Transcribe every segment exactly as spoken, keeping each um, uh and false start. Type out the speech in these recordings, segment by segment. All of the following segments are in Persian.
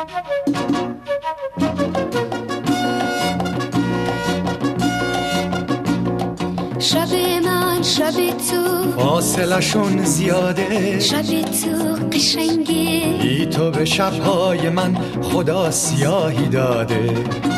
شب من شب تو فاصلشون زیاده، شب تو قشنگه، بی تو به شبهای من خدا سیاهی داده.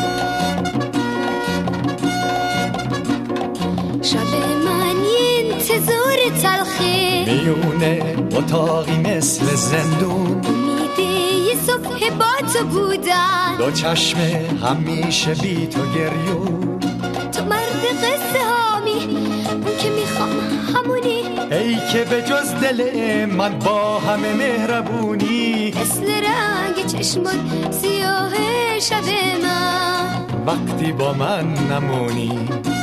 شب من انتظار تلخه، میونه اتاقی مثل زندون، امیده یه صبح با تو بودن، دو چشم همیشه بی تو گریون. تو مرد قصه هامی، اون که میخوام همونی، ای که به جز دل من با همه مهربونی. مثل رنگ چشمات سیاه شب من، وقتی با من نمونی.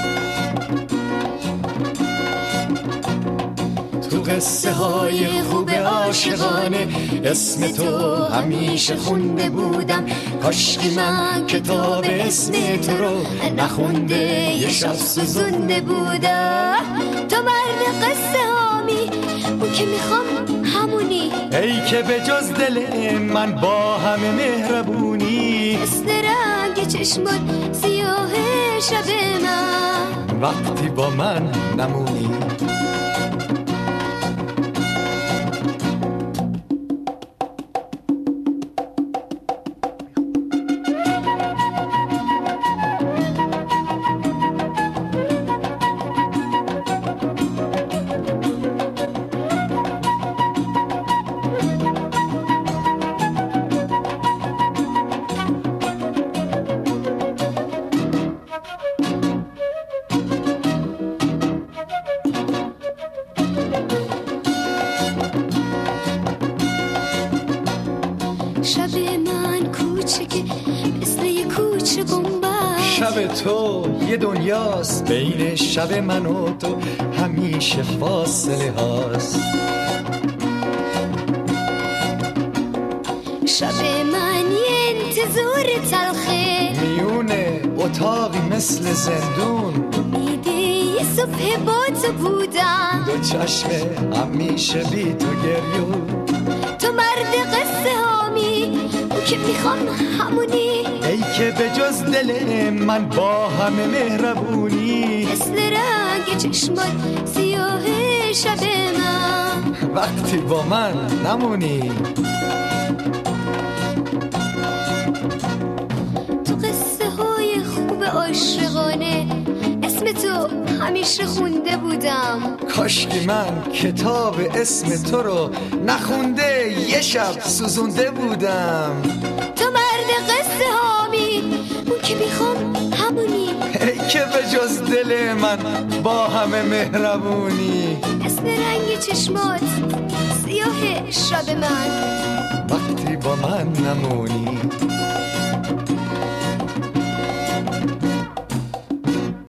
تو قصه های خوب عاشقانه اسم تو همیشه خونده بودم. کاشکی من کتاب اسم تو رو نخونده یه شب سوزونده بودم. تو مرد قصه هامی، اون که میخوام همونی، ای که به جز دل من با همه مهربونی. مثل رنگ چشمات سیاه شب من، وقتی با من نمونی. شب من کوچکه مثل یه کوچه گنبد، شب تو یه دنیاست بین شب من و تو همیشه فاصله هاست. شب من یه انتظار تلخه، میونه اتاقی مثل زندون، امیده یه صبح با تو بودم، دو چشم همیشه بی تو گریون. تو مرد قصه هامی، اون که میخوام همونی، ای که به جز دل من با همه مهربونی. مثل رنگ چشمات سیاه شب من، وقتی با من نمونی. تو قصه های خوب عاشقانه اسم تو همیشه خونده بودم. کاشکی من کتاب اسم تو رو نخونده یه شب سوزونده بودم. تو مرد قصه هامی، اون که میخوام همونی، ای که به جز دل من با همه مهربونی. مثل رنگ چشمات سیاه شب من، وقتی با من نمونی.